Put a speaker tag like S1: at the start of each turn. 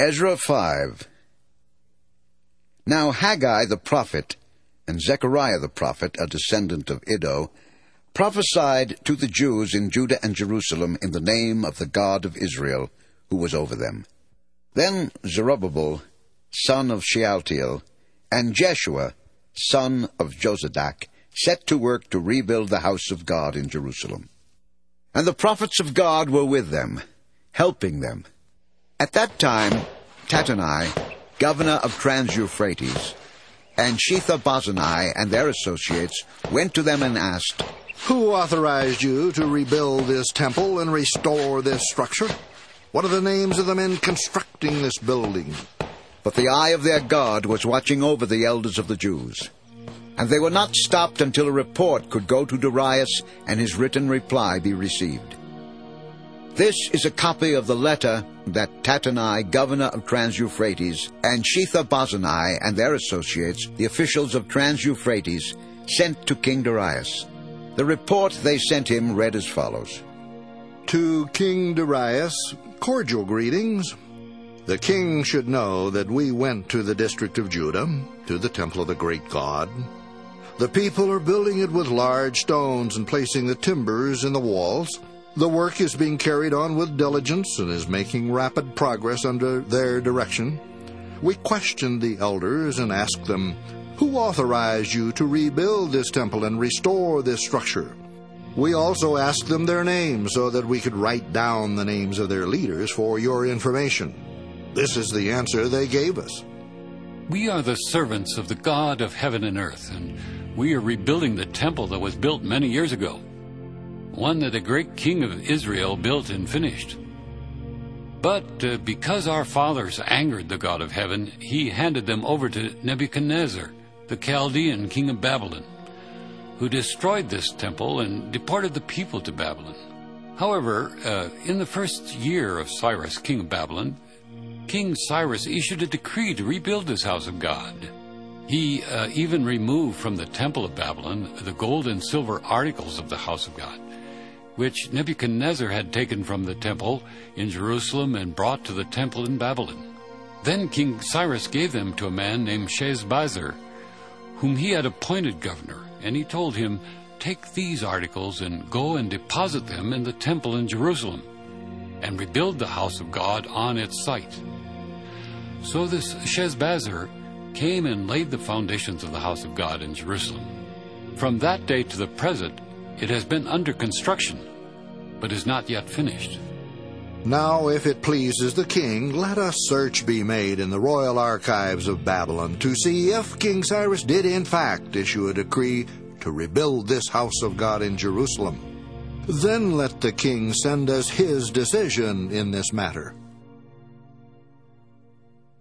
S1: Ezra 5. Now Haggai the prophet and Zechariah the prophet, a descendant of Iddo, prophesied to the Jews in Judah and Jerusalem in the name of the God of Israel, who was over them. Then Zerubbabel, son of Shealtiel, and Jeshua, son of Jozadak, set to work to rebuild the house of God in Jerusalem. And the prophets of God were with them, helping them. At that time, Tattenai, governor of Trans-Euphrates, and Shethar-Bozenai and their associates went to them and asked,
S2: "Who authorized you to rebuild this temple and restore this structure? What are the names of the men constructing this building?"
S1: But the eye of their God was watching over the elders of the Jews. And they were not stopped until a report could go to Darius and his written reply be received. This is a copy of the letter that Tattenai, governor of Trans-Euphrates, and Shethar-Bozenai and their associates, the officials of Trans-Euphrates, sent to King Darius. The report they sent him read as follows.
S2: To King Darius, cordial greetings. The king should know that we went to the district of Judah, to the temple of the great God. The people are building it with large stones and placing the timbers in the walls. The work is being carried on with diligence and is making rapid progress under their direction. We questioned the elders and asked them, "Who authorized you to rebuild this temple and restore this structure?" We also asked them their names so that we could write down the names of their leaders for your information. This is the answer they gave us.
S3: We are the servants of the God of heaven and earth, and we are rebuilding the temple that was built many years ago, one that a great king of Israel built and finished. But because our fathers angered the God of heaven, he handed them over to Nebuchadnezzar, the Chaldean king of Babylon, who destroyed this temple and deported the people to Babylon. However, in the first year of Cyrus, king of Babylon, King Cyrus issued a decree to rebuild this house of God. He even removed from the temple of Babylon the gold and silver articles of the house of God, which Nebuchadnezzar had taken from the temple in Jerusalem and brought to the temple in Babylon. Then King Cyrus gave them to a man named Sheshbazzar, whom he had appointed governor, and he told him, "Take these articles and go and deposit them in the temple in Jerusalem, and rebuild the house of God on its site." So this Sheshbazzar came and laid the foundations of the house of God in Jerusalem. From that day to the present, it has been under construction, but is not yet finished.
S2: Now, if it pleases the king, let a search be made in the royal archives of Babylon to see if King Cyrus did in fact issue a decree to rebuild this house of God in Jerusalem. Then let the king send us his decision in this matter.